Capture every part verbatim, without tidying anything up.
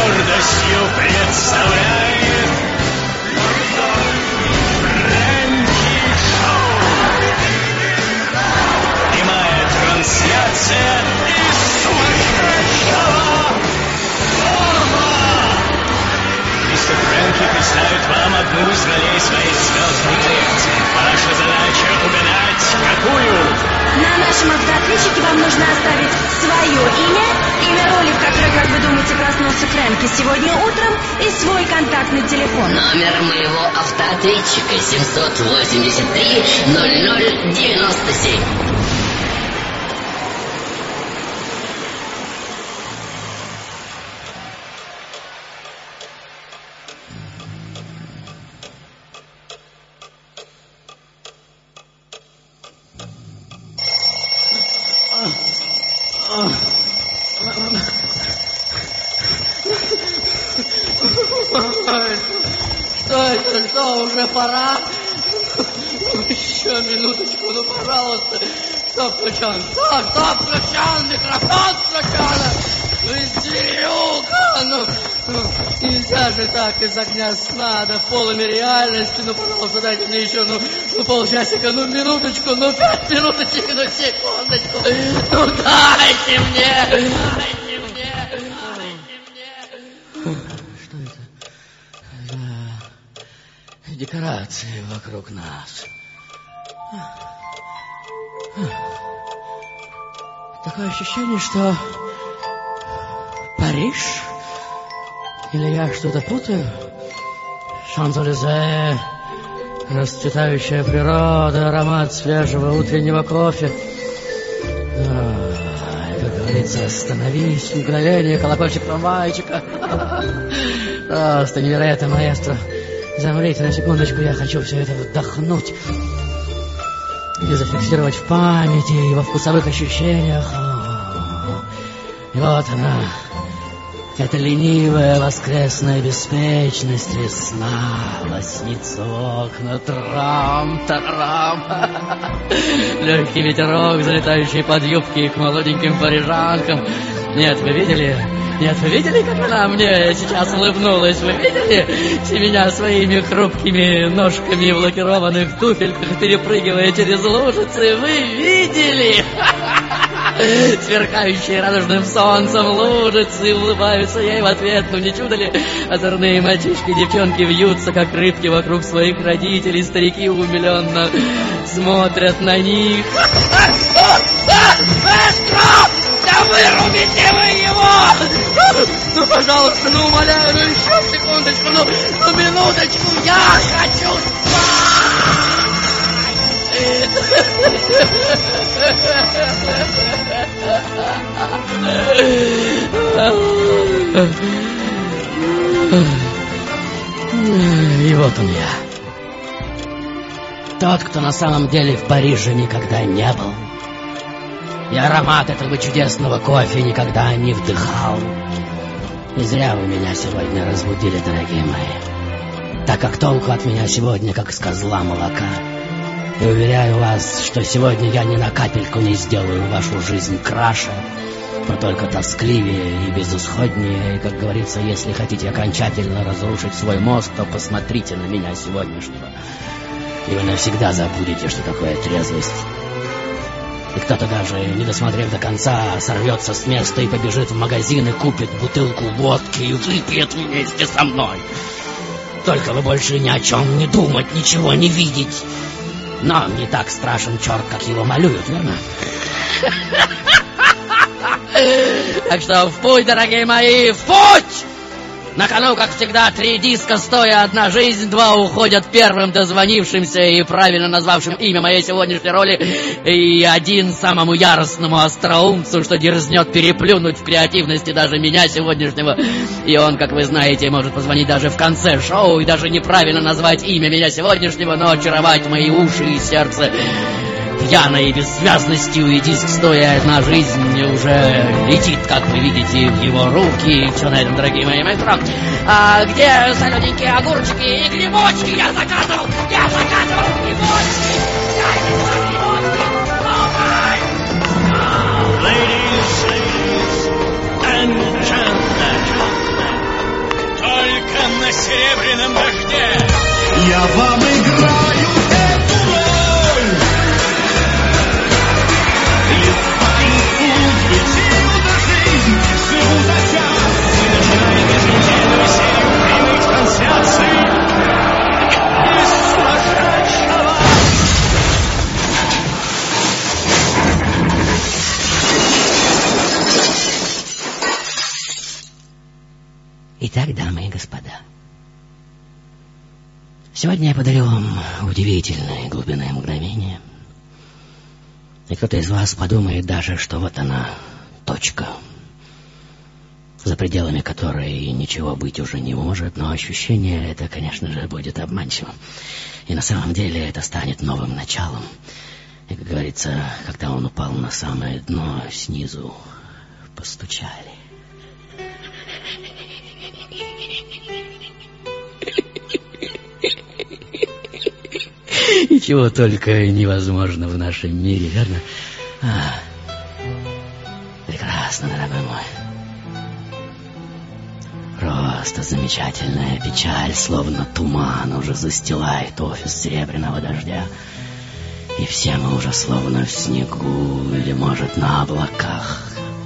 гордостью представляет Фрэнки Шоу. Прямая трансляция из сумасшедшего дома. Мистер Фрэнки представит вам одну из ролей своей звездной коллекции. Ваша задача угадать, какую? На нашем автоответчике вам нужно оставить свое имя, имя роли, в которой, как вы думаете, проснулся Фрэнки сегодня утром, и свой контактный телефон. Номер моего автоответчика семьсот восемьдесят три ноль ноль девяносто семь. Что это? Что, уже пора? Еще минуточку, ну, пожалуйста. Кто включен? Кто? Кто включен? Микрофон включен? Ну, истерюка! Ну, ну, нельзя же так из огня сна до полуми реальности. Ну, пожалуйста, дайте мне еще, ну, ну, полчасика, ну, минуточку, ну, пять минуточек, ну, секундочку. Ну, дайте мне! Дайте мне! Дайте мне! Что это? Да, декорации вокруг нас. Такое ощущение, что Париж? Или я что-то путаю? Шанзелизе, расцветающая природа, аромат свежего утреннего кофе. Да, как говорится, остановись, мгновение, колокольчик трамвайчика. Просто невероятно, маэстро. Замрите на секундочку, я хочу все это вдохнуть и зафиксировать в памяти и во вкусовых ощущениях. И вот она, эта ленивая воскресная беспечность, весна лоснится в окна, трам-тарам. Легкий ветерок, залетающий под юбки к молоденьким парижанкам. Нет, вы видели? Нет, вы видели, как она мне сейчас улыбнулась? Вы видели меня своими хрупкими ножками в лакированных туфельках, перепрыгивая через лужицы? Вы видели? Сверкающие радужным солнцем лужицы улыбаются ей в ответ. Ну не чудо ли? Озорные мальчишки, девчонки вьются, как рыбки, вокруг своих родителей. Старики умиленно смотрят на них. Да вырубите вы его! Ну, пожалуйста, ну, умоляю, ну, еще секундочку, ну, ну, минуточку, я хочу спать! И вот он я. Тот, кто на самом деле в Париже никогда не был. И аромат этого чудесного кофе никогда не вдыхал. И зря вы меня сегодня разбудили, дорогие мои. Так как толку от меня сегодня, как с козла молока. И уверяю вас, что сегодня я ни на капельку не сделаю вашу жизнь краше, но только тоскливее и безысходнее. И, как говорится, если хотите окончательно разрушить свой мозг, то посмотрите на меня сегодняшнего. И вы навсегда забудете, что такое трезвость. И кто-то даже, не досмотрев до конца, сорвется с места и побежит в магазин и купит бутылку водки и выпьет вместе со мной. Только вы больше ни о чем не думать, ничего не видеть. Но не так страшен черт, как его малюют, верно? Так что в путь, дорогие мои, в путь! На кону, как всегда, три диска, стоя одна жизнь, два уходят первым дозвонившимся и правильно назвавшим имя моей сегодняшней роли, и один самому яростному остроумцу, что дерзнет переплюнуть в креативности даже меня сегодняшнего. И он, как вы знаете, может позвонить даже в конце шоу и даже неправильно назвать имя меня сегодняшнего, но очаровать мои уши и сердце пьяной бессвязностью, и диск стоя одна жизнь уже летит, как вы видите, в его руки. И все на этом, дорогие мои маэстро. А где солененькие огурчики и грибочки? Я заказывал! Я заказывал грибочки! Я заказывал грибочки! Ladies and gentlemen, серебряном дожде. Я вам играю эту роль. Из танцуют причину до жизни, живу за час. Вы начинаете еженедельную серию прямых трансляций из сумасшедшего. Итак, дамы и господа, сегодня я подарю вам удивительное глубинное мгновение. И кто-то из вас подумает даже, что вот она, точка, за пределами которой ничего быть уже не может, но ощущение это, конечно же, будет обманчивым. И на самом деле это станет новым началом. И, как говорится, когда он упал на самое дно, снизу постучали. И чего только невозможно в нашем мире, верно? А, прекрасно, дорогой мой. Просто замечательная печаль, словно туман, уже застилает офис серебряного дождя. И все мы уже словно в снегу или, может, на облаках.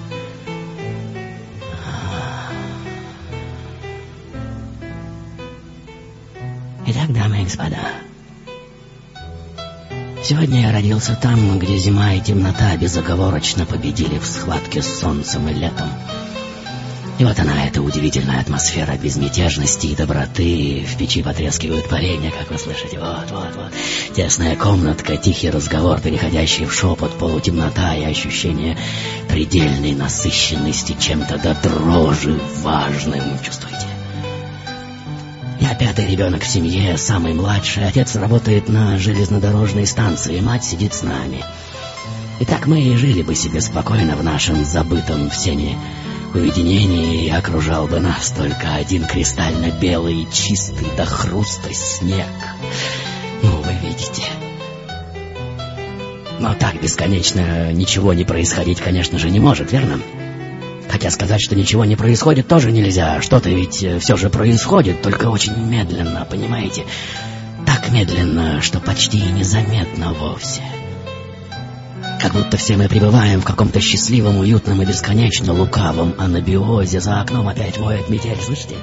Итак, дамы и господа, сегодня я родился там, где зима и темнота безоговорочно победили в схватке с солнцем и летом. И вот она, эта удивительная атмосфера безмятежности и доброты. В печи потрескивают поленья, как вы слышите. Вот, вот, вот. Тесная комнатка, тихий разговор, переходящий в шепот, полутемнота и ощущение предельной насыщенности чем-то до дрожи важным. Чувствуете? Я пятый ребенок в семье, самый младший. Отец работает на железнодорожной станции, мать сидит с нами. И так мы и жили бы себе спокойно в нашем забытом всеми уединении, и окружал бы нас только один кристально белый и чистый до хруста снег. Ну, вы видите. Но так бесконечно ничего не происходить, конечно же, не может, верно? Хотя сказать, что ничего не происходит, тоже нельзя. Что-то ведь все же происходит, только очень медленно, понимаете? Так медленно, что почти и незаметно вовсе. Как будто все мы пребываем в каком-то счастливом, уютном и бесконечно лукавом анабиозе. За окном опять воет метель, слышите?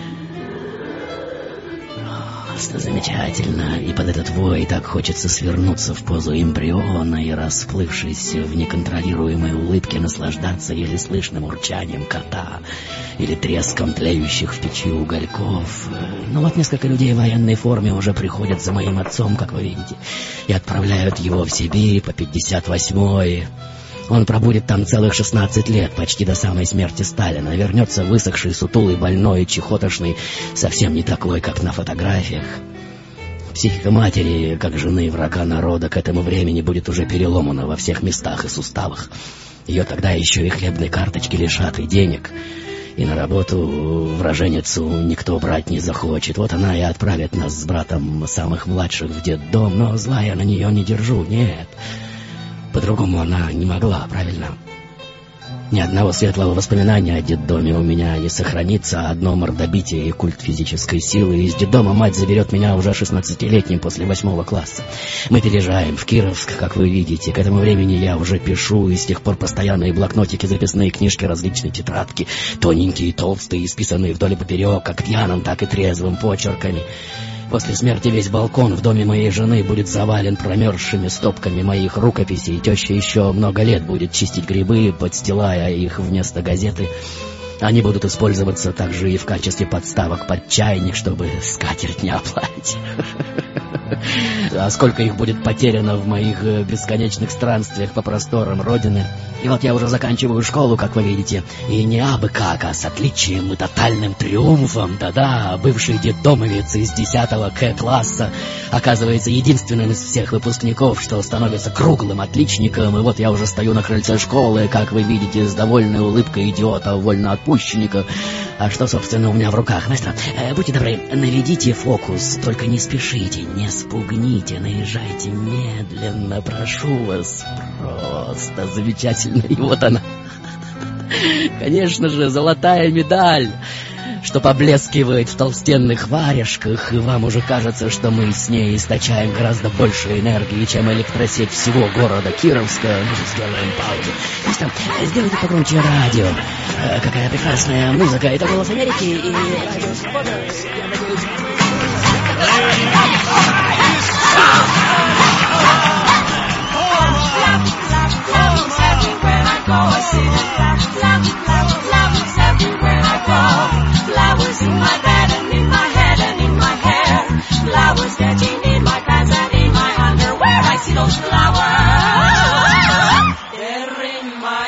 Просто замечательно. И под этот вой так хочется свернуться в позу эмбриона и, расплывшись в неконтролируемой улыбке, наслаждаться еле слышным урчанием кота или треском тлеющих в печи угольков. Но вот несколько людей в военной форме уже приходят за моим отцом, как вы видите, и отправляют его в Сибирь по пятьдесят восьмой. Он пробудет там целых шестнадцать лет, почти до самой смерти Сталина. Вернется высохший, сутулый, больной, чехотошный, совсем не такой, как на фотографиях. Психика матери, как жены врага народа, к этому времени будет уже переломана во всех местах и суставах. Ее тогда еще и хлебной карточки лишат, и денег. И на работу в роженицу никто брать не захочет. Вот она и отправит нас с братом самых младших в детдом. Но зла я на нее не держу, нет. По-другому она не могла, правильно? Ни одного светлого воспоминания о детдоме у меня не сохранится, а одно мордобитие и культ физической силы. Из детдома мать заберет меня уже шестнадцатилетним после восьмого класса. Мы переезжаем в Кировск, как вы видите. К этому времени я уже пишу, и с тех пор постоянные блокнотики, записные книжки, различные тетрадки, тоненькие и толстые, исписанные вдоль и поперек, как пьяным, так и трезвым почерками. После смерти весь балкон в доме моей жены будет завален промерзшими стопками моих рукописей. Теща еще много лет будет чистить грибы, подстилая их вместо газеты. Они будут использоваться также и в качестве подставок под чайник, чтобы скатерть не оплатить. А сколько их будет потеряно в моих бесконечных странствиях по просторам Родины. И вот я уже заканчиваю школу, как вы видите. И не абы как, а с отличием и тотальным триумфом. Да-да, бывший детдомовец из десятого К-класса оказывается единственным из всех выпускников, что становится круглым отличником. И вот я уже стою на крыльце школы, как вы видите, с довольной улыбкой идиота, вольноотпущенника. А что, собственно, у меня в руках? Маэстро, э, будьте добры, наведите фокус, только не спешите, не спугните, наезжайте медленно, прошу вас. Просто замечательно. И вот она. Конечно же, золотая медаль, что поблескивает в толстенных варежках, и вам уже кажется, что мы с ней источаем гораздо больше энергии, чем электросеть всего города Кировска. Мы же сделаем паузу. Мистер, сделайте погромче радио. Э, какая прекрасная музыка. Это «Голос Америки» и «Радио Свобода». Я надеюсь... Flowers in my bed and in my head and in my hair. Flowers catching in my pants and in my underwear. I see those flowers. They're in my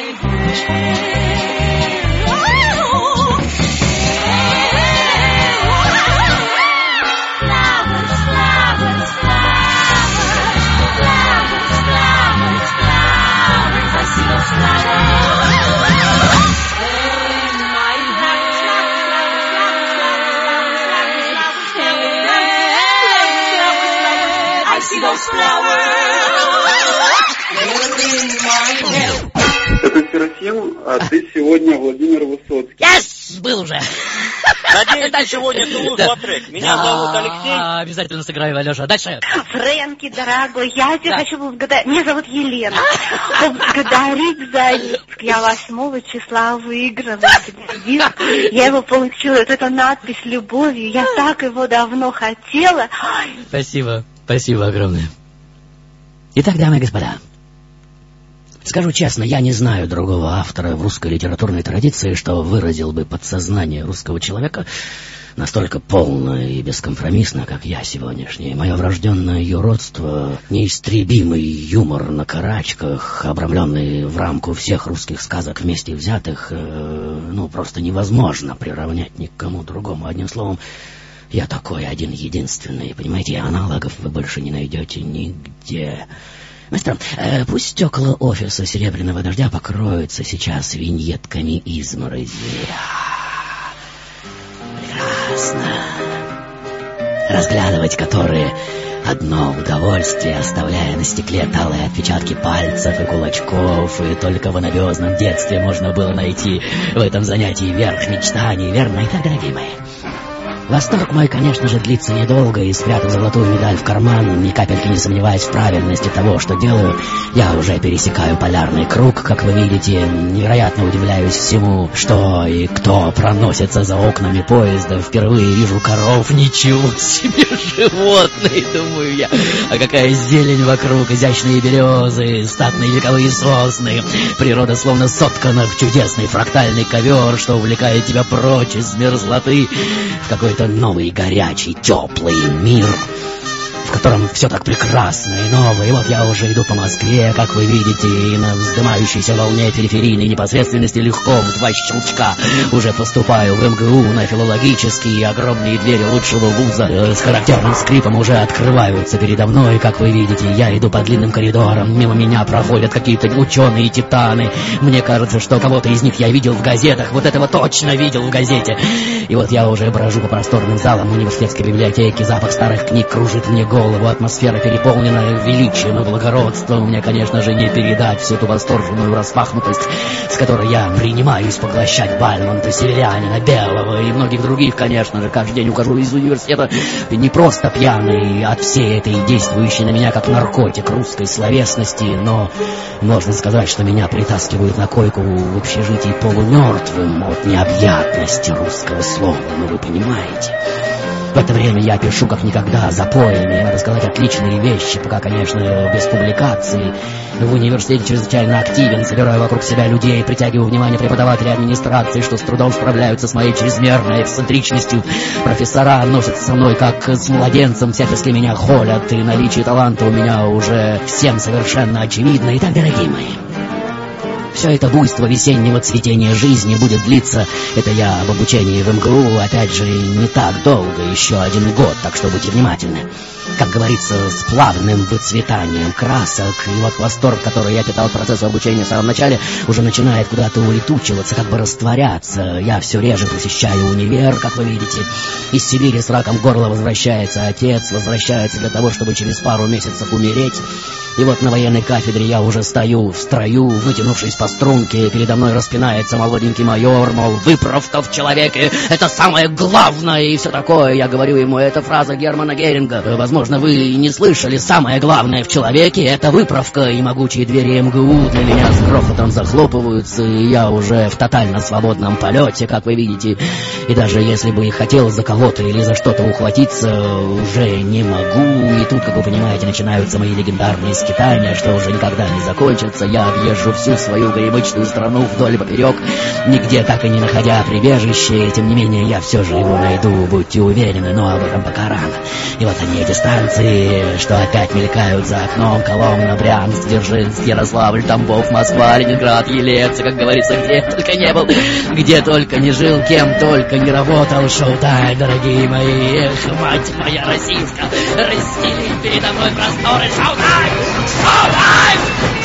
hair. Oh. Flowers, flowers, flowers. Flowers, flowers, flowers. I see those flowers. Those Это Серафим, а ты сегодня Владимир Высоцкий. Yes! Был уже. Надеюсь, ты сегодня Тулу трек. Меня зовут Алексей. Обязательно сыграю, Алеша. Дальше. Фрэнки, дорогой, я тебя хочу поблагодарить. Меня зовут Елена. Поблагодарить за диск. Я восьмого числа выиграла этот диск. Я его получила. Вот эта надпись «Любовью». Я так его давно хотела. Спасибо. Спасибо огромное. Итак, дамы и господа, скажу честно, я не знаю другого автора в русской литературной традиции, что выразил бы подсознание русского человека настолько полно и бескомпромиссно, как я сегодняшний. Мое врожденное юродство, неистребимый юмор на карачках, обрамленный в рамку всех русских сказок вместе взятых, э, ну, просто невозможно приравнять ни к кому другому. Одним словом, я такой один-единственный, понимаете, аналогов вы больше не найдете нигде. Мастер, э, пусть стекла офиса «Серебряного дождя» покроются сейчас виньетками изморози. Прекрасно. Разглядывать которые одно удовольствие, оставляя на стекле талые отпечатки пальцев и кулачков, и только в анабиозном детстве можно было найти в этом занятии верх мечтаний, верно? Итак, дорогие мои, восторг мой, конечно же, длится недолго, и, спрятав золотую медаль в карман, ни капельки не сомневаясь в правильности того, что делаю, я уже пересекаю полярный круг, как вы видите, невероятно удивляюсь всему, что и кто проносится за окнами поезда, впервые вижу коров, ничего себе животные, думаю я, а какая зелень вокруг, изящные березы, статные вековые сосны, природа словно соткана в чудесный фрактальный ковер, что увлекает тебя прочь из мерзлоты в какой это новый, горячий, теплый мир, в котором все так прекрасно и ново. И вот я уже иду по Москве, как вы видите, и на вздымающейся волне периферийной непосредственности легко в два щелчка уже поступаю в эм гэ у на филологические, и огромные двери лучшего вуза с характерным скрипом уже открываются передо мной, как вы видите. Я иду по длинным коридорам, мимо меня проходят какие-то ученые-титаны. Мне кажется, что кого-то из них я видел в газетах, вот этого точно видел в газете. И вот я уже брожу по просторным залам университетской библиотеки, запах старых книг кружит мне голову, атмосфера переполнена величием и благородством. Мне, конечно же, не передать всю ту восторженную распахнутость, с которой я принимаюсь поглощать Бальмонта, Северянина, Белого и многих других, конечно же. Каждый день ухожу из университета не просто пьяный от всей этой действующей на меня как наркотик русской словесности, но можно сказать, что меня притаскивают на койку в общежитии полумертвым от необъятности русского слова, ну вы понимаете. В это время я пишу как никогда запоями, надо сказать, отличные вещи, пока, конечно, без публикаций. В университете чрезвычайно активен, собираю вокруг себя людей, притягиваю внимание преподавателей администрации, что с трудом справляются с моей чрезмерной эксцентричностью. Профессора носятся со мной как с младенцем, всячески меня холят, и наличие таланта у меня уже всем совершенно очевидно. Итак, дорогие мои, все это буйство весеннего цветения жизни будет длиться, это я об обучении в эм гэ у, опять же, не так долго, еще один год, так что будьте внимательны. Как говорится, с плавным выцветанием красок, и вот восторг, который я питал к процессу обучения в самом начале, уже начинает куда-то улетучиваться, как бы растворяться. Я все реже посещаю универ, как вы видите. Из Сибири с раком горла возвращается отец, возвращается для того, чтобы через пару месяцев умереть. И вот на военной кафедре я уже стою в строю, вытянувшись по по струнке, передо мной распинается молоденький майор, мол, выправка в человеке — это самое главное и все такое. Я говорю ему, это фраза Германа Геринга. Возможно, вы не слышали, самое главное в человеке — это выправка, и могучие двери эм гэ у для меня с грохотом захлопываются, и я уже в тотально свободном полете, как вы видите, и даже если бы и хотел за кого-то или за что-то ухватиться, уже не могу. И тут, как вы понимаете, начинаются мои легендарные скитания, что уже никогда не закончатся. Я объезжу всю свою горемычную страну вдоль и поперек, нигде так и не находя прибежище. Тем не менее, я все же его найду, будьте уверены, но об этом пока рано. И вот они, эти станции, что опять мелькают за окном: Коломна, Брянск, Дзержинск, Ярославль, Тамбов, Москва, Ленинград, Елец, как говорится, где только не был, где только не жил, кем только не работал. Шоу-тайм, дорогие мои, эх, мать моя российская, расстели передо мной просторы. Шоу-тайм! Шоу-тайм!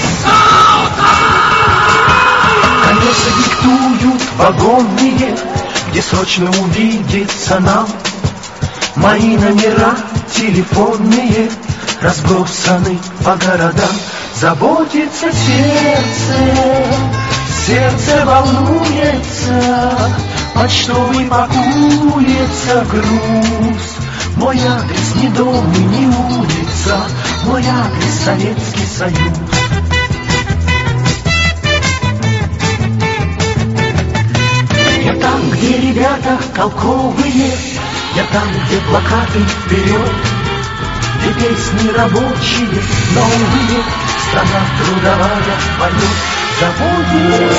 Шоу-тайм! Колеса диктуют вагонные, где срочно увидеться нам. Мои номера телефонные разбросаны по городам. Заботится сердце, сердце волнуется, почтовый пакуется груз. Мой адрес не дом и не улица, мой адрес Советский Союз. Я там, где ребята толковые, я там, где плакаты вперед, где песни рабочие, новые, страна трудовая поет. Заботит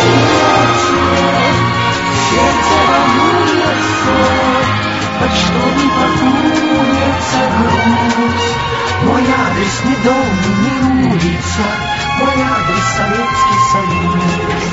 сердце волнуется, почтовый пакуется груз. Мой адрес не дом, не улица, мой адрес Советский Союз.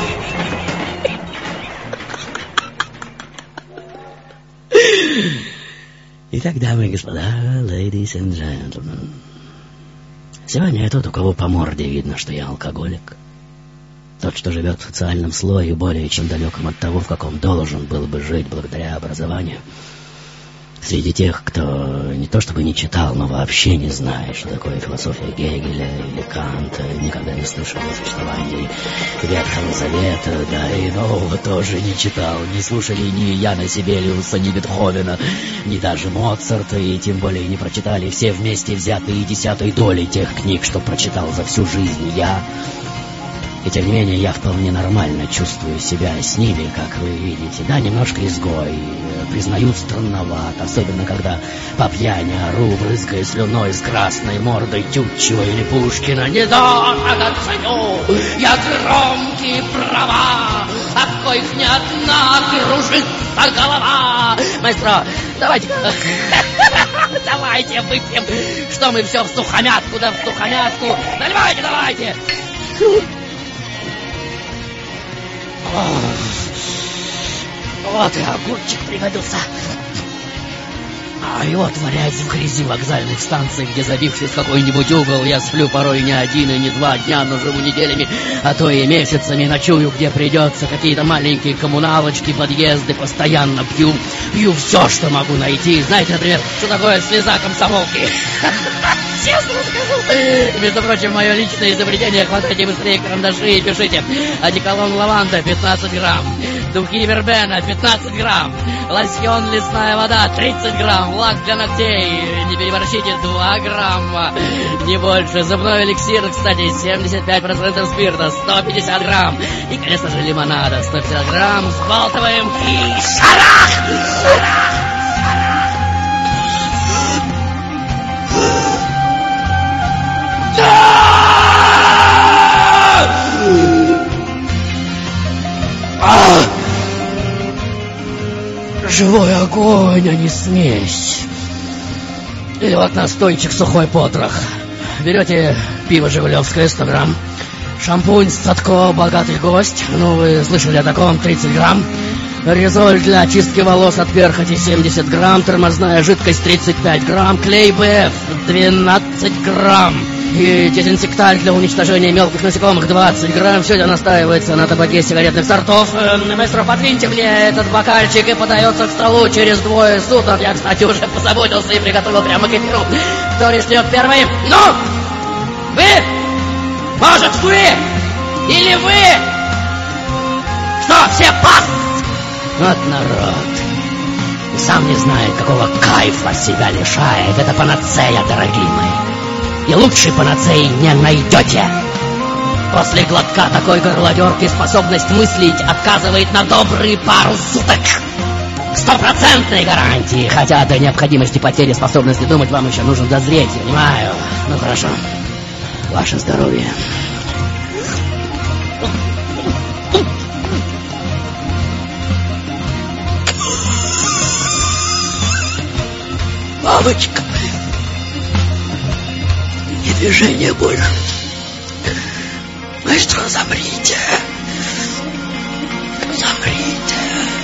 Итак, дамы и господа, ladies and gentlemen, сегодня я тот, у кого по морде видно, что я алкоголик. Тот, что живет в социальном слое, более чем далеком от того, в каком должен был бы жить благодаря образованию. Среди тех, кто не то чтобы не читал, но вообще не знает, что такое философия Гегеля или Канта, никогда не слышал о существовании Ветхого Завета, да и Нового тоже не читал, не слушали ни Яна Сибелиуса, ни Бетховена, ни даже Моцарта, и тем более не прочитали все вместе взятые десятой доли тех книг, что прочитал за всю жизнь я. И тем не менее, я вполне нормально чувствую себя с ними, как вы видите. Да, немножко изгой, признаю, странноват, особенно когда по пьяни ору, брызгая слюной с красной мордой Тютчева или Пушкина. Недорого ценю я громкие права, от коих не одна кружится голова. Маэстро, давайте, давайте выпьем, что мы все в сухомятку, да в сухомятку. Наливайте, давайте. Вот и огурчик пригодился. А и вот варять в грязи вокзальных станций, где, забившись в какой-нибудь угол, я сплю порой не один и не два дня, но живу неделями, а то и месяцами, ночую, где придется, какие-то маленькие коммуналочки, подъезды, постоянно пью, пью все, что могу найти. Знаете, например, что такое слеза комсомолки? Честно скажу. Между прочим, мое личное изобретение. Хватайте быстрее карандаши и пишите. Одеколон лаванда пятнадцать грамм. Духи вербена пятнадцать грамм. Лосьон лесная вода тридцать грамм. Лак для ногтей, не переборщите, два грамма. Не больше. Зубной эликсир, кстати, семьдесят пять процентов спирта, сто пятьдесят грамм. И, конечно же, лимонада, сто пятьдесят грамм. Взбалтываем и шарах! Шарах! А! Живой огонь, а не смесь. Или вот настойчик сухой потрох. Берете пиво жигулевское сто грамм, шампунь Садко богатый гость, ну вы слышали о таком, тридцать грамм, резоль для очистки волос от перхоти семьдесят грамм, тормозная жидкость тридцать пять грамм, клей БФ двенадцать грамм. И дезинсекталь для уничтожения мелких насекомых двадцать грамм. Все это настаивается на табаке сигаретных сортов. э, Маэстро, подвиньте мне этот бокальчик, и подается к столу через двое суток. Я, кстати, уже позаботился и приготовил прямо к эфиру. Кто начнет первый? Ну! Вы! Может, вы! Или вы? Что, все пас? Вот народ. И сам не знает, какого кайфа себя лишает. Это панацея, дорогие мои. И лучшей панацеи не найдете. После глотка такой горлодерки способность мыслить отказывает на добрые пару суток. Стопроцентной гарантии. Хотя до необходимости потери способности думать вам еще нужно дозреть, понимаю. Ну хорошо. Ваше здоровье. Мамочка, не движение больно. Маэстро, замрите. Замрите.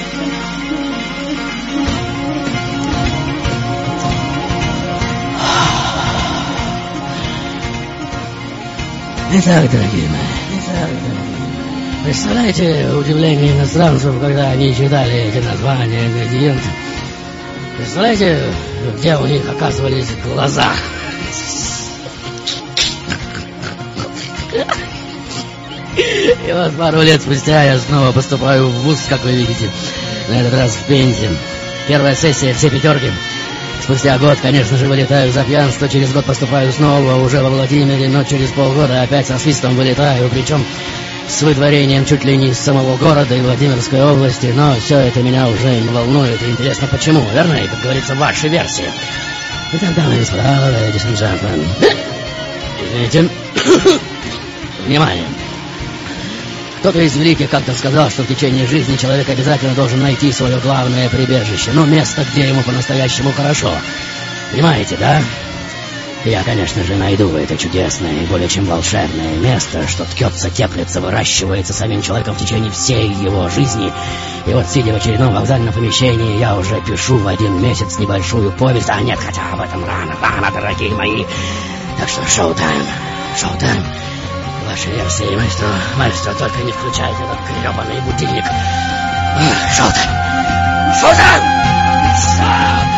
Итак, дорогие мои, итак, дорогие. Представляете удивление иностранцев, когда они читали эти названия ингредиентов? Представляете, где у них оказывались глаза? И вот пару лет спустя я снова поступаю в вуз, как вы видите. На этот раз в Пензе. Первая сессия, все пятерки. Спустя год, конечно же, вылетаю за пьянство. Через год поступаю снова, уже во Владимире. Но через полгода опять со свистом вылетаю. Причем с выдворением чуть ли не из самого города и Владимирской области. Но все это меня уже не волнует. И интересно, почему, верно? И, как говорится, ваши версии. Итак, дамы и господа, ladies and gentlemen. Извините. Внимание. Кто-то из великих как-то сказал, что в течение жизни человек обязательно должен найти свое главное прибежище. Ну, место, где ему по-настоящему хорошо. Понимаете, да? Я, конечно же, найду это чудесное и более чем волшебное место, что ткется, теплится, выращивается самим человеком в течение всей его жизни. И вот, сидя в очередном вокзальном помещении, я уже пишу в один месяц небольшую повесть. А нет, хотя об этом рано, рано, дорогие мои. Так что шоу-тайм, шоу-тайм. Ваши версии, маэстро, маэстро, только не включайте этот гребаный будильник. Шоу-тайм, шоу-тайм, шоу-тайм.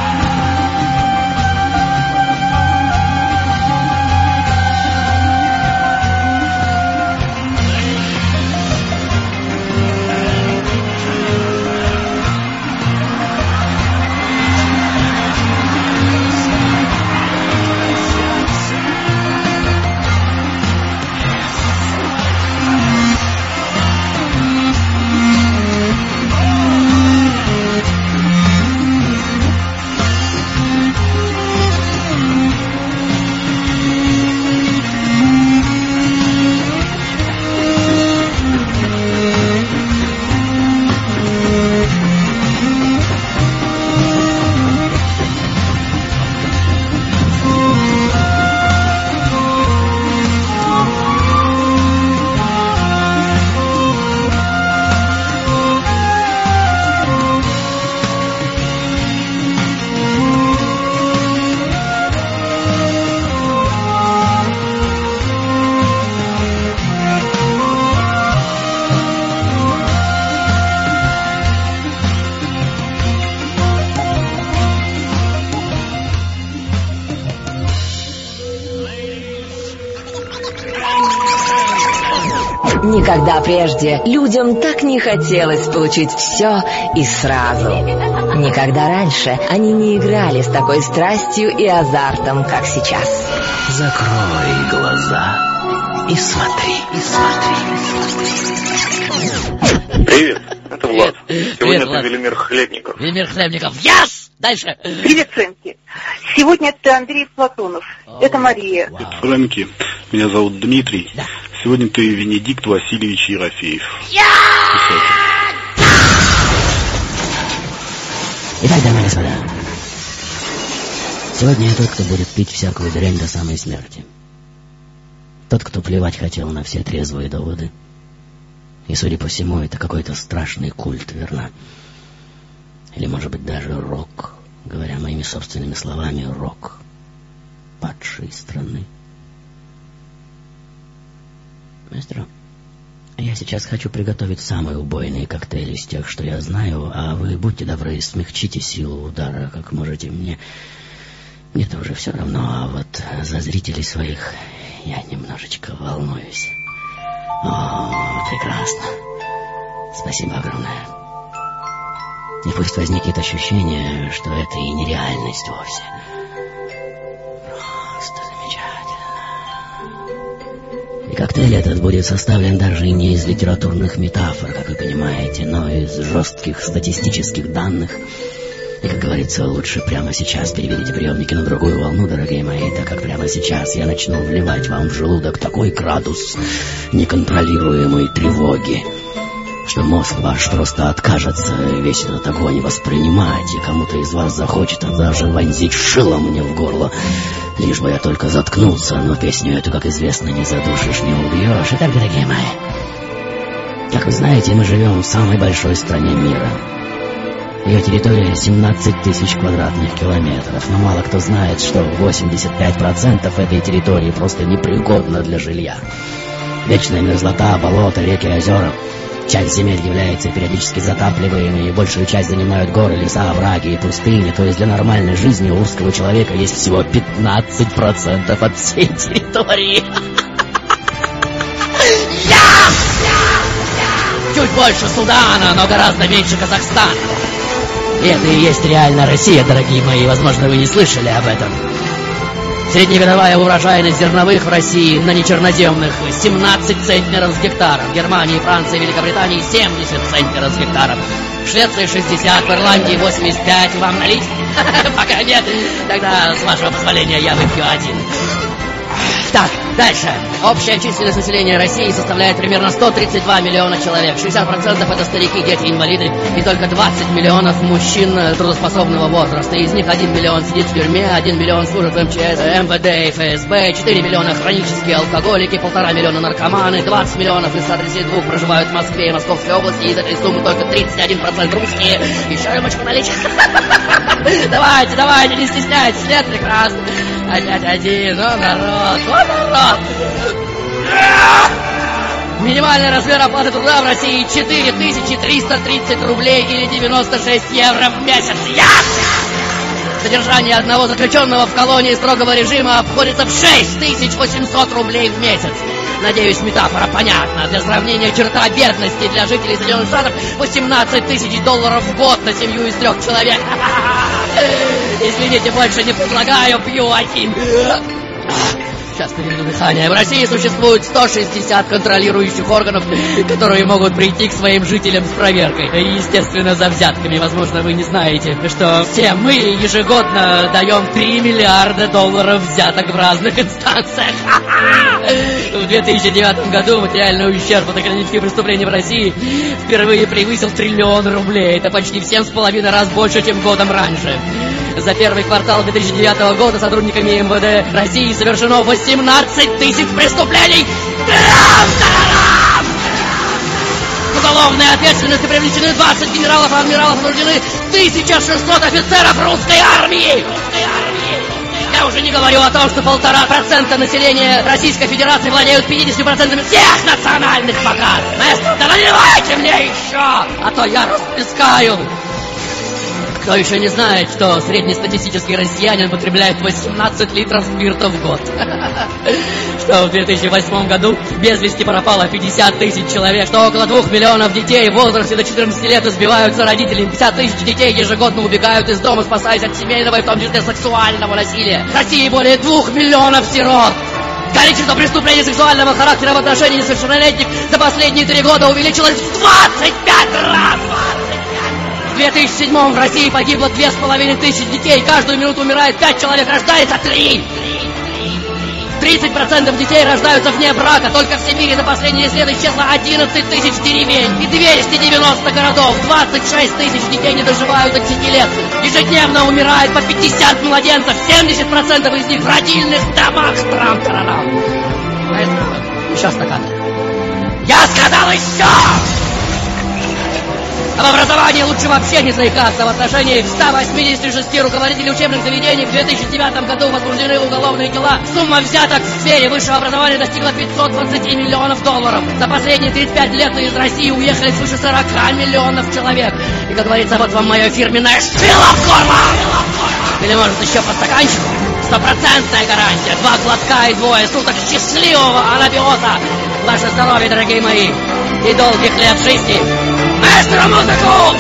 Никогда прежде людям так не хотелось получить все и сразу. Никогда раньше они не играли с такой страстью и азартом, как сейчас. Закрой глаза и смотри, и смотри. Привет, это Влад. Привет. Сегодня Привет, это Влад. Велимир Хлебников. Велимир Хлебников. Yes! Дальше. Привет, Фрэнки. Сегодня это Андрей Платонов. О, это Мария. вау. Фрэнки, меня зовут Дмитрий. Да. Сегодня ты Венедикт Васильевич Ерофеев. Итак, дамы и господа, сегодня я тот, кто будет пить всякую дрянь до самой смерти. Тот, кто плевать хотел на все трезвые доводы. И, судя по всему, это какой-то страшный культ, верно? Или, может быть, даже рок, говоря моими собственными словами, рок падшей страны. Маэстро, я сейчас хочу приготовить самые убойные коктейли из тех, что я знаю, а вы, будьте добры, смягчите силу удара, как можете. Мне... Мне-то уже все равно, а вот за зрителей своих я немножечко волнуюсь. О, прекрасно. Спасибо огромное. И пусть возникнет ощущение, что это и не реальность вовсе. Просто замечательно. И коктейль этот будет составлен даже не из литературных метафор, как вы понимаете, но из жестких статистических данных. И, как говорится, лучше прямо сейчас переведите приемники на другую волну, дорогие мои, так как прямо сейчас я начну вливать вам в желудок такой градус неконтролируемой тревоги, что мозг ваш просто откажется весь этот огонь воспринимать, и кому-то из вас захочется даже вонзить шило мне в горло, лишь бы я только заткнулся, но песню эту, как известно, не задушишь, не убьешь. Итак, дорогие мои, как вы знаете, мы живем в самой большой стране мира. Ее территория семнадцать тысяч квадратных километров, но мало кто знает, что восемьдесят пять процентов этой территории просто непригодна для жилья. Вечная мерзлота, болота, реки, озера. Часть земель является периодически затапливаемой, и большую часть занимают горы, леса, овраги и пустыни. То есть для нормальной жизни у русского человека есть всего пятнадцать процентов от всей территории. Чуть больше Судана, но гораздо меньше Казахстана. И это и есть реально Россия, дорогие мои. Возможно, вы не слышали об этом. Среднегодовая урожайность зерновых в России на нечерноземных семнадцать центнеров с гектара. В Германии, Франции, Великобритании семьдесят центнеров с гектара. В Швеции шестьдесят, в Ирландии восемьдесят пять. Вам налить? Пока нет. Тогда, с вашего позволения, я выпью один. Так, дальше. Общая численность населения России составляет примерно сто тридцать два миллиона человек. шестьдесят процентов это старики, дети, инвалиды. И только двадцать миллионов мужчин трудоспособного возраста. Из них один миллион сидит в тюрьме, один миллион служит в эм че эс, эм вэ дэ и эф эс бэ, четыре миллиона хронические алкоголики, полтора миллиона наркоманы, двадцать миллионов из ста тридцати двух проживают в Москве и Московской области. Из этой суммы только тридцать один процент русские. Еще рюмочку налить. Давайте, давайте, не стесняйтесь, нет, прекрасно. Опять один, о, народ, о, народ. Минимальный размер оплаты труда в России четыре тысячи триста тридцать рублей или девяносто шесть евро в месяц. Я! Содержание одного заключенного в колонии строгого режима обходится в шесть тысяч восемьсот рублей в месяц. Надеюсь, метафора понятна. Для сравнения, черта бедности для жителей Соединенных Штатов восемнадцать тысяч долларов в год на семью из трех человек. Извините, больше не предлагаю, пью один. Сейчас переведу дыхание. В России существует сто шестьдесят контролирующих органов, которые могут прийти к своим жителям с проверкой. И, естественно, за взятками. Возможно, вы не знаете, что все мы ежегодно даем три миллиарда долларов взяток в разных инстанциях. В две тысячи девятом году материальный ущерб от экономических преступлений в России впервые превысил триллион рублей. Это почти в семь с половиной раз больше, чем годом раньше. За первый квартал две тысячи девятого года сотрудниками эм вэ дэ России совершено восемнадцать тысяч преступлений. К уголовной ответственности привлечены двадцать генералов и адмиралов, осуждены тысяча шестьсот офицеров русской армии. Я уже не говорю о том, что полтора процента населения Российской Федерации владеют пятьдесят процентов всех национальных богатств. Маэстро, да наливайте мне еще, а то я расплескаю. Кто еще не знает, что среднестатистический россиянин потребляет восемнадцать литров спирта в год? Что в две тысячи восьмом году без вести пропало пятьдесят тысяч человек, что около двух миллионов детей в возрасте до четырнадцати лет избиваются родителями, пятьдесят тысяч детей ежегодно убегают из дома, спасаясь от семейного и в том числе сексуального насилия. В России более двух миллионов сирот. Количество преступлений сексуального характера в отношении несовершеннолетних за последние три года увеличилось в двадцать пять раз. В две тысячи седьмом в России погибло две с половиной тысячи детей. Каждую минуту умирает пять человек, рождается три. тридцать процентов детей рождаются вне брака. Только в Сибири за последние лет исчезло одиннадцать тысяч деревень и двести девяносто городов. двадцать шесть тысяч детей не доживают до десяти лет. Ежедневно умирает по пятьдесят младенцев. семьдесят процентов из них в родильных домах. Трам-тарарам. Еще стакан. Я сказал еще! Об образовании лучше вообще не заикаться. В отношении ста восьмидесяти шести руководителей учебных заведений в две тысячи девятом году возбуждены уголовные дела. Сумма взяток в сфере высшего образования достигла пятьсот двадцать миллионов долларов. За последние тридцать пять лет из России уехали свыше сорока миллионов человек. И, как говорится, вот вам мое фирменное шпило в горло! Или, может, еще по стаканчику? Стопроцентная гарантия. Два глотка и двое суток счастливого анабиоза. ваше здоровье, дорогие мои, и долгих лет жизни. Маэстро, музыку!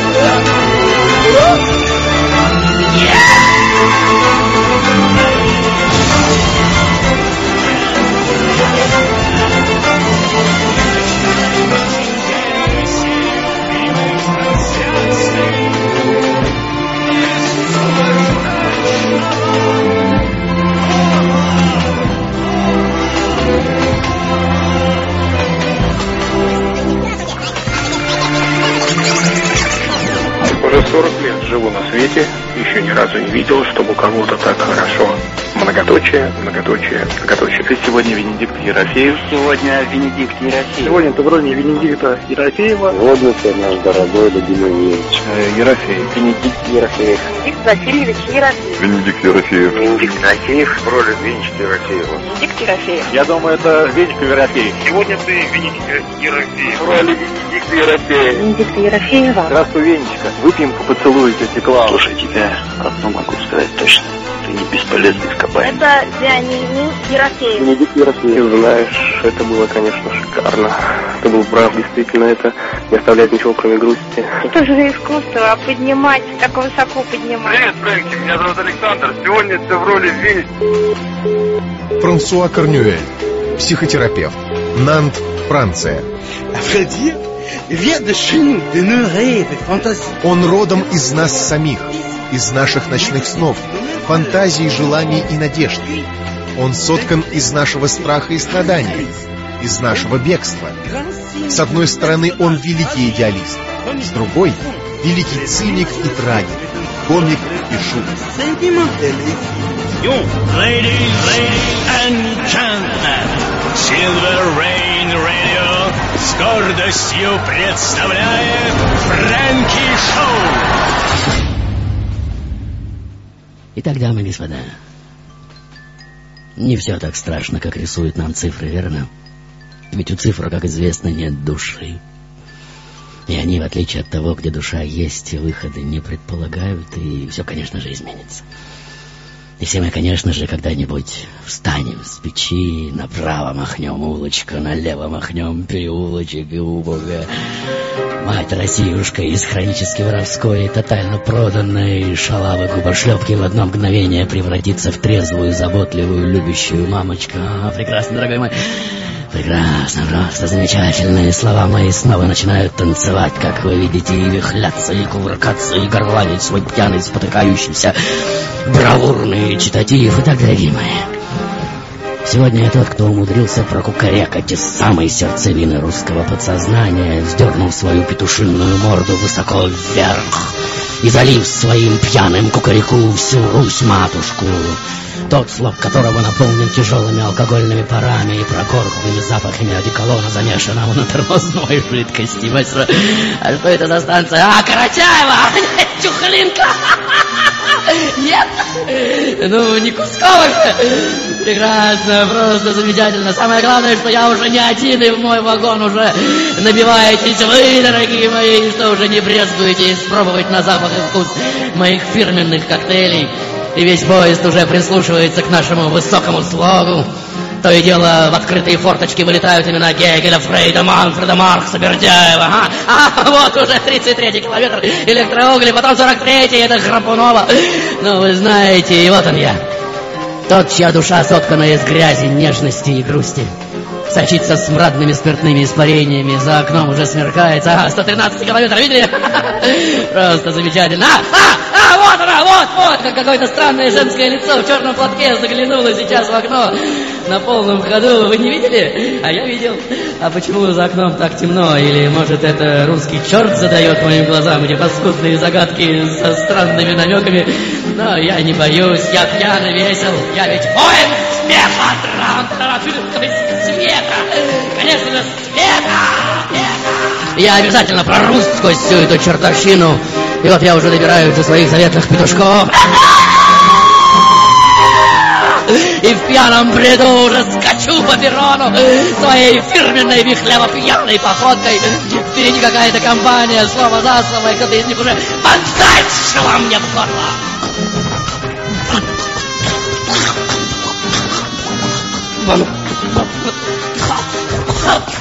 Уже сорок лет живу на свете, еще ни разу не видел, чтобы кому-то так хорошо. Многоточие, многоточие, многоточие. Ты сегодня Венедикт Ерофеев. Сегодня Венедикт Ерофеев. Сегодня ты в роли Венедикта Ерофеева. Сегодня ты наш дорогой любимый Венедикт. Ерофеев. Венедикт Ерофеев. Венедикт Васильевич Ерофеев. Венедикт Ерофеев. Венедикт Ерофеев в роли Венечка Ерофеева. Венедикт Ерофеев. Я думаю, это Венечка Ерофеев. Сегодня ты Венедикт Ерофеев. В роли Венедикта Ерофеев. Венедикт Ерофеева. Здравствуй, Венечка. Выпьем по поцелую тети Клавы. Слушай, тебе одно могу сказать точно. Ты не бесполезный скобай. Это Вениамин Ерофеев. Венедикт Ерофеев. Знаешь, это было, конечно, шикарно. Ты был прав, действительно, это не оставляет ничего, кроме грусти. Это же искусство, поднимать, так высоко поднимать. Привет, Фрэнки, меня зовут Александр. Сегодня ты в роли Венечки. Франсуа Корнюэль, психотерапевт, Нант, Франция. Он родом из нас самих, из наших ночных снов, фантазий, желаний и надежд. Он соткан из нашего страха и страдания, из нашего бегства. С одной стороны, он великий идеалист, с другой — великий циник и трагик, комик и шут. Ladies, ladies and gentlemen, Silver Rain Radio с гордостью представляет Фрэнки Шоу. Итак, дамы и господа, не все так страшно, как рисуют нам цифры, верно? Ведь у цифр, как известно, нет души. И они, в отличие от того, где душа есть, выходы не предполагают, и все, конечно же, изменится. И все мы, конечно же, когда-нибудь встанем с печи, направо махнем улочка, налево махнем переулочек, и убого мать Россиюшка из хронически воровской, тотально проданной шалавы губошлепки в одно мгновение превратится в трезвую, заботливую, любящую мамочку. А, прекрасно, дорогой мой. Прекрасно, просто замечательные слова мои снова начинают танцевать, как вы видите, и вихляться, и кувыркаться, и горланить свой пьяный, спотыкающийся, бравурный читатив. Итак, дорогие мои, сегодня я тот, кто умудрился прокукарекать из самой сердцевины русского подсознания, вздернул свою петушиную морду высоко вверх и залив своим пьяным кукареку всю Русь-матушку. Тот слог которого наполнен тяжелыми алкогольными парами и прокорхлыми запахами одеколона, замешанного на тормозной жидкости. Мастер, а что это за станция? А, Карачаева! Чухлинка! Нет? Ну, не Кускова же. Прекрасно, просто замечательно. Самое главное, что я уже не один, и в мой вагон уже набиваетесь вы, дорогие мои, и что уже не брезгуете испробовать на запах и вкус моих фирменных коктейлей. И весь поезд уже прислушивается к нашему высокому слогу. То и дело в открытые форточки вылетают имена Гегеля, Фрейда, Манфреда, Маркса, Бердяева. А, а вот уже тридцать третий километр электроугли, потом сорок третий, это Храпунова. Ну, вы знаете, и вот он я. Тот, чья душа соткана из грязи, нежности и грусти. Сочится смрадными спиртными испарениями. За окном уже смеркается. А, сто тринадцать километров, видели? Просто замечательно. А, а, а, вот она, вот, вот, как какое-то странное женское лицо в черном платке заглянуло сейчас в окно на полном ходу. Вы не видели? А я видел. А почему за окном так темно? Или, может, это русский черт задает моим глазам эти паскудные загадки со странными намеками? Но я не боюсь, я пьяный, весел. Я ведь воин смеха. То есть света. Конечно же, света. Я обязательно прорвусь сквозь всю эту чертовщину. И вот я уже добираюсь до своих заветных петушков. И в пьяном бреду уже скачу по перрону своей фирменной вихляво-пьяной походкой. Впереди какая-то компания, слово за слово, и кто-то из них уже вонзает шелом мне в горло. Вон.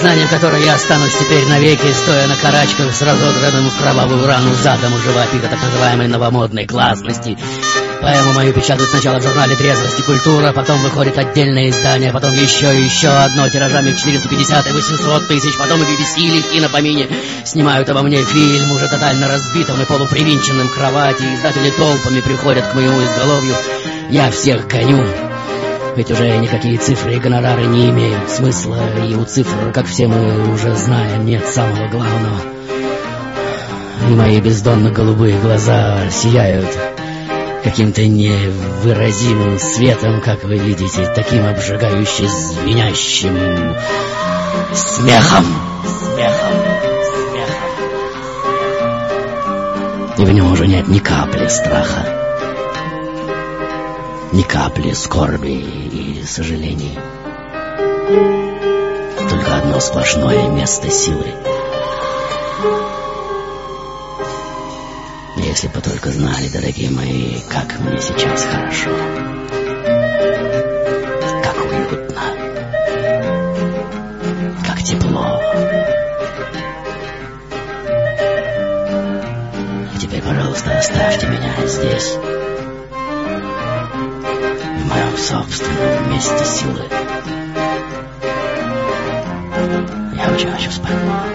сознанием которой я останусь теперь навеки, стоя на карачках с разодранным в кровавую рану задом у живопита так называемой новомодной гласности. Поэму мою печатают сначала в журнале «Трезвость и культура», потом выходит отдельное издание, потом еще и еще одно тиражами в четыреста пятьдесят и восемьсот тысяч, потом и би би си легки на помине снимают обо мне фильм, уже тотально разбитым и полупривинченным к кровати, издатели толпами приходят к моему изголовью. Я всех гоню, ведь уже никакие цифры и гонорары не имеют смысла, и у цифр, как все мы уже знаем, нет самого главного. И мои бездонно-голубые глаза сияют каким-то невыразимым светом, как вы видите, таким обжигающе звенящим смехом. Смехом. Смехом. И в нем уже нет ни капли страха, ни капли скорби и сожалений. Только одно сплошное место силы. Если бы только знали, дорогие мои, как мне сейчас хорошо, как уютно, как тепло. И теперь, пожалуйста, оставьте меня здесь, в моем собственном месте силы. Я очень хочу спать.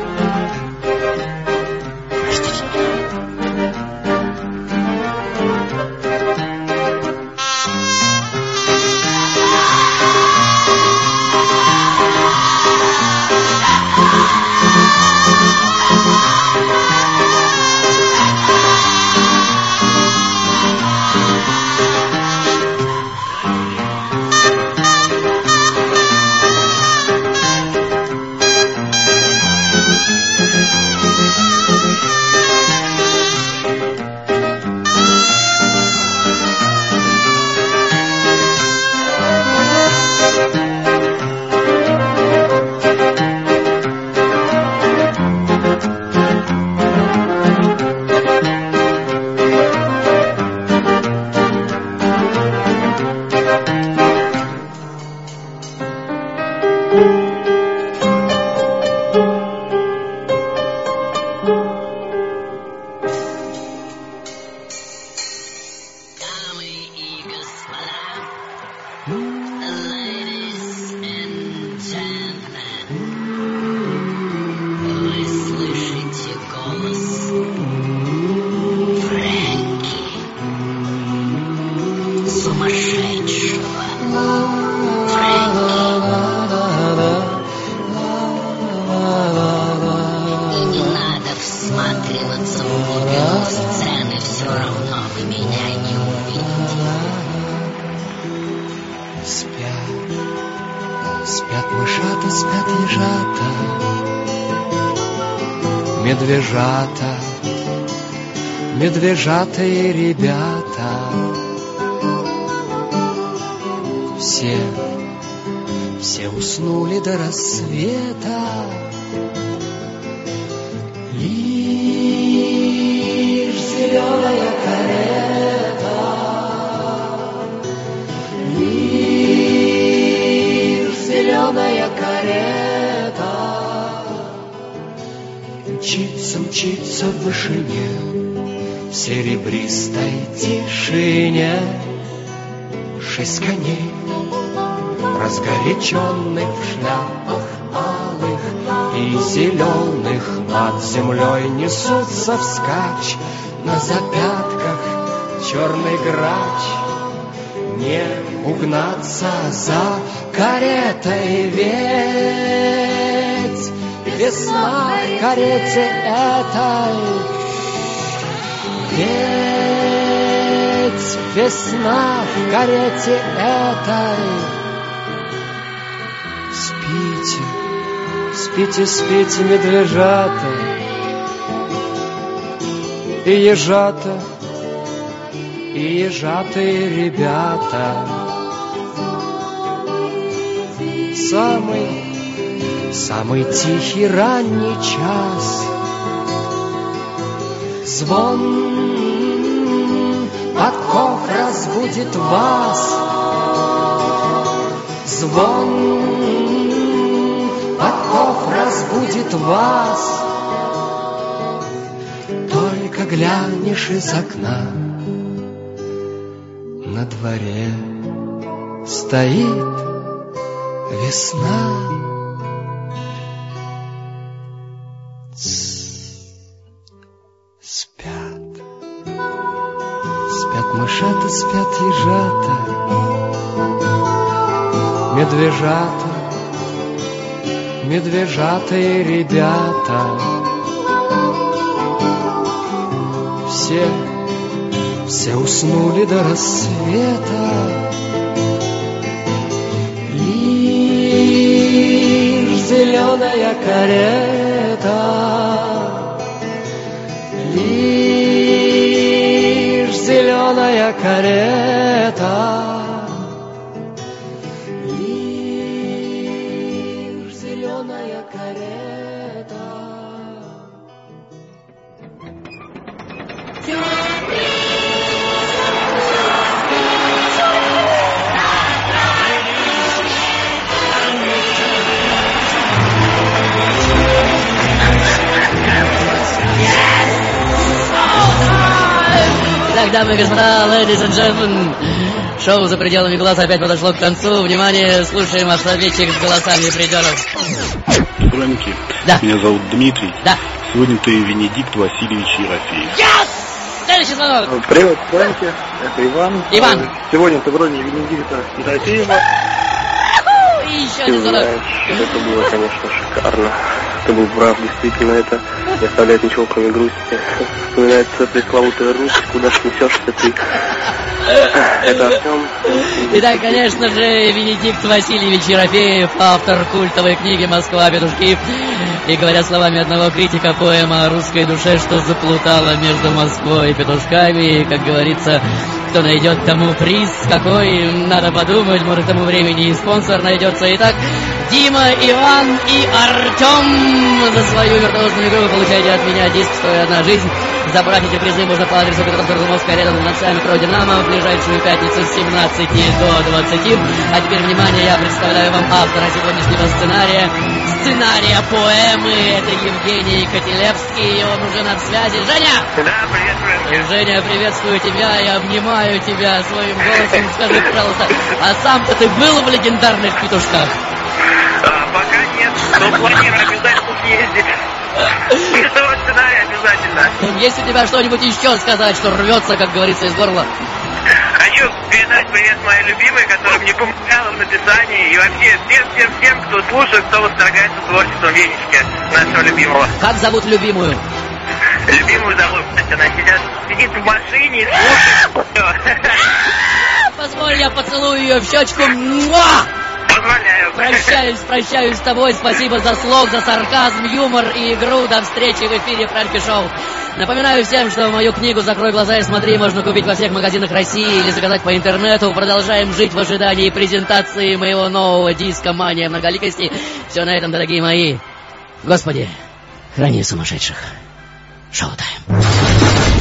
Медвежата, медвежатые ребята, все, все уснули до рассвета. зеленая карета, лишь зеленая карета мчится, мчится в вышине, в серебристой тишине. Шесть коней, разгоряченных в шляпах алых и зеленых, над землей несутся вскачь, на запятках черный грач. Не угнаться за каретой, ведь весна в карете этой, ведь весна в карете этой. Спите, спите, спите, медвежата и ежата, и ежатые ребята. Самый, самый тихий ранний час, звон подков разбудит вас, звон подков разбудит вас. Только глянешь из окна, на дворе стоит весна. Спят, спят мышата, спят ежата, медвежата, медвежатые ребята. Все, все уснули до рассвета, лишь зеленая карета, лишь зеленая карета, лишь зеленая карета. Итак, дамы и господа, ladies and gentlemen, шоу «За пределами глаз» опять подошло к концу. Внимание, слушаем автоответчик с голосами придеров. Фрэнки, да. Меня зовут Дмитрий. Да. Сегодня ты Венедикт Васильевич Ерофеев. Yes! Следующий звонок. Привет, Фрэнки, это Иван. Иван. Сегодня ты в роли Венедикта Ерофеева. И еще один звонок. Это было, конечно, шикарно. Ты был прав, действительно, это не оставляет ничего, кроме грусти. Вспоминается пресловутая Русь, куда ж несешься ты. Это Артем. Итак, конечно же, Венедикт Васильевич Ерофеев, автор культовой книги «Москва. Петушки». И говоря словами одного критика, поэма о русской душе, что заплутала между Москвой и петушками. И, как говорится, кто найдет тому приз, какой, надо подумать, может, к тому времени и спонсор найдется. Итак, Дима, Иван и Артем за свою виртуозную игру получаете от меня диск «Стоит одна жизнь». Забрать эти призы можно по адресу Петров Торгумовская, рядом с метро «Динамо», в ближайшую пятницу с семнадцати до двадцати. А теперь, внимание, я представляю вам автора сегодняшнего сценария. Сценария поэмы. Это Евгений Котелевский, и он уже на связи. Женя! Да, привет, привет. Женя, приветствую тебя и обнимаю тебя своим голосом. Скажи, пожалуйста, а сам-то ты был в легендарных петушках? А, пока нет, но планирую обязательно съездить. Этого сценария обязательно. Есть у тебя что-нибудь еще сказать, что рвется, как говорится, из горла? Хочу передать привет моей любимой, которая мне помогала в написании, и вообще всем-всем-всем, кто слушает, кто восторгается творчеством Венечки, нашего любимого. Как зовут любимую? Любимую зовут, кстати, она сидит, сидит в машине и слушает. Позволь, я поцелую ее в щечку. Муа! Позволяю. Прощаюсь, прощаюсь с тобой. Спасибо за слог, за сарказм, юмор и игру. До встречи в эфире Фрэнки Шоу. Напоминаю всем, что мою книгу «Закрой глаза и смотри» можно купить во всех магазинах России или заказать по интернету. Продолжаем жить в ожидании презентации моего нового диска «Мания многоликости». Все на этом, дорогие мои. Господи, храни сумасшедших. Шоу-тайм.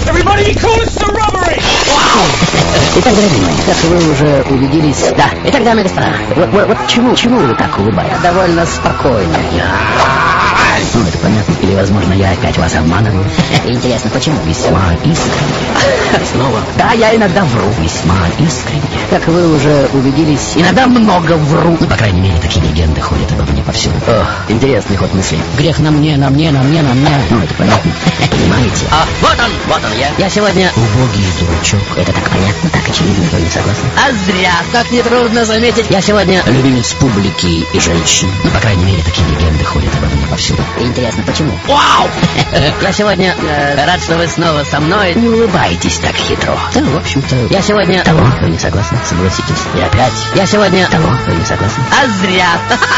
Everybody be cool, it's a robbery! Итак, дорогие мои, как вы уже убедились... Да, итак, дамы и господа, вот, вот, вот чему, чему вы так улыбаетесь? Довольно спокойно. Ну, это понятно. Или, возможно, я опять вас обманываю. Интересно, почему? Весьма искренне. Снова. Да, я иногда вру. Весьма искренне. Как вы уже убедились, иногда много вру. Ну, по крайней мере, такие легенды ходят обо мне повсюду. Ох, интересный ход мысли. Грех на мне, на мне, на мне, на мне. Ну, это понятно. Понимаете? А, вот он, вот он я. Я сегодня убогий дурачок. Это так понятно, так очевидно, вы не согласны? А зря, как нетрудно заметить. Я сегодня любимец публики и женщин. Ну, по крайней мере, такие легенды ходят обо мне повсюду. Интересно, почему? Вау! Я сегодня э, рад, что вы снова со мной. Не улыбайтесь так хитро. Да, в общем-то, я сегодня... Того, вы не согласны, согласитесь. И опять. Я сегодня... Того, вы не согласны. А зря.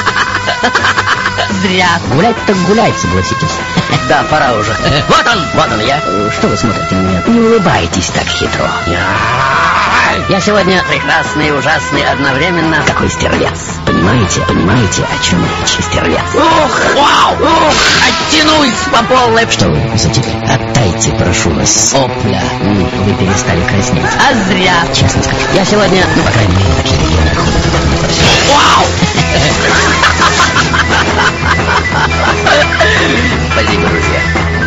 Зря. Гулять-то гулять, согласитесь. Да, пора уже. Вот он, вот он я. Что вы смотрите на меня? Не улыбайтесь так хитро. Я сегодня прекрасный и ужасный одновременно. Какой стервец. Понимаете, понимаете, о чем речь? Стервец. Ух, вау, ух, оттянусь по полной. Что вы, затихли? Оттайте, прошу вас. Опля, вы перестали краснеть. А зря. Честно скажу. Я сегодня, ну, по крайней мере, такие легенды ходят. Вау! Спасибо, друзья.